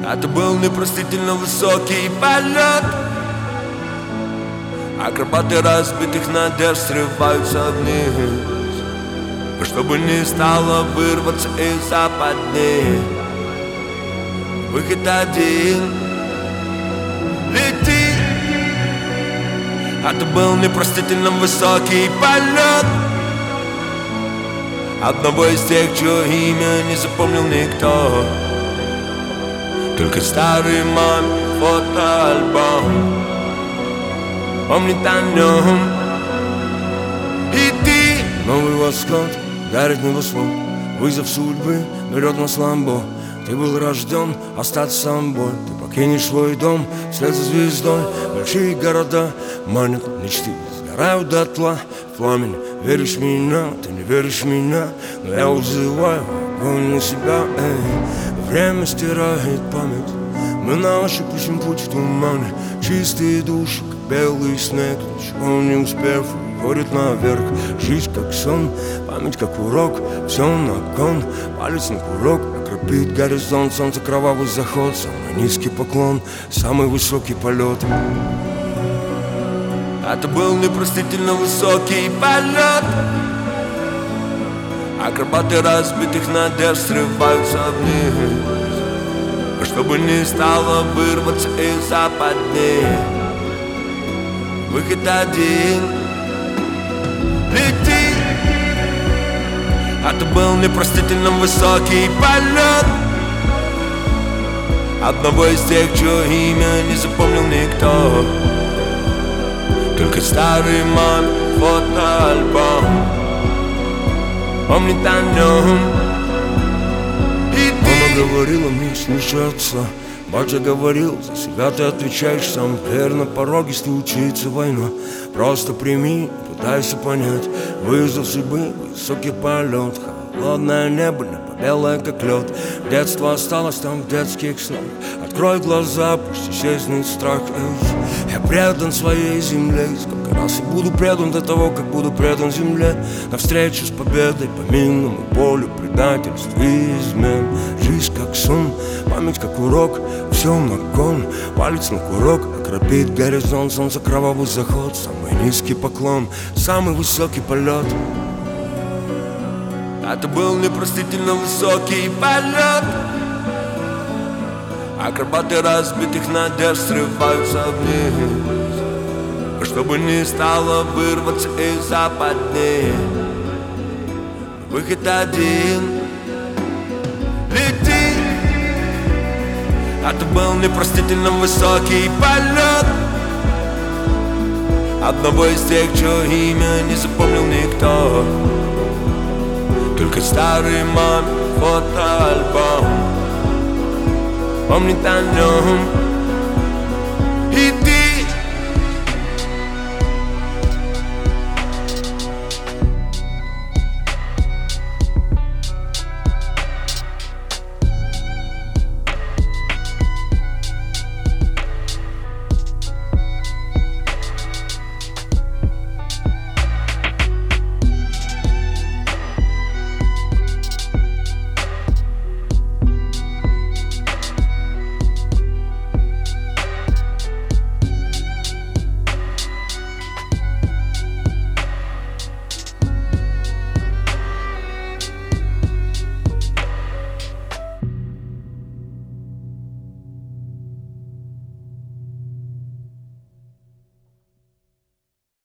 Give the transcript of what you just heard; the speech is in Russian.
Это был непростительно высокий полет. Акробаты разбитых надежд срываются вниз, чтобы не стало вырваться из западни. Выход один — лети. Это был непростительно высокий полет одного из тех, чье имя не запомнил никто, только старый мамин фотоальбом помнит о нем. И ты. Новый восход, дарит небосвод, вызов судьбы берет на слабо. Ты был рожден остаться собой. Ты покинешь свой дом вслед за звездой. Большие города манят мечты, сгорают дотла в пламени. Веришь в меня, ты не веришь в меня, но я вызываю огонь на себя. Время стирает память, мы на ощупь ищем путь в тумане. Чистые души, как белый снег, ничего не успев, уходит наверх. Жизнь как сон, память как урок, все на кон, палец на курок. Окропит горизонт, солнце кровавый заход, самый низкий поклон, самый высокий полет. Это был непростительно высокий полет. Акробаты разбитых надежд срываются вниз, чтобы не стало вырваться из западни. Выход один — лети. Это был непростительно высокий полет одного из тех, чье имя не запомнил никто, только старый мамин фотоальбом помнит о нем. И ты. Мама говорила мне слушаться, батя говорил, за себя ты отвечаешь сам. Теперь на пороге случится война, просто прими, пытайся понять. Вызов судьбы, высокий полет, холодное небо, небо белое как лед. Детство осталось там в детских снах. Открой глаза, пусть исчезнет страх. Я предан своей земле, сколько раз я буду предан до того, как буду предан земле. Навстречу с победой по минному полю, предательств и измен. Жизнь как сон, память как урок, все на кон, палец на курок. Окропит горизонт, солнце кровавый заход, самый низкий поклон, самый высокий полет. Это был непростительно высокий полет. Акробаты разбитых надежд срываются вниз, чтобы не стало вырваться из западни. Выход один — лети. Это был непростительно высокий полет одного из тех, чье имя не запомнил никто, только старый мамин фотоальбом помнит о нем. И ты.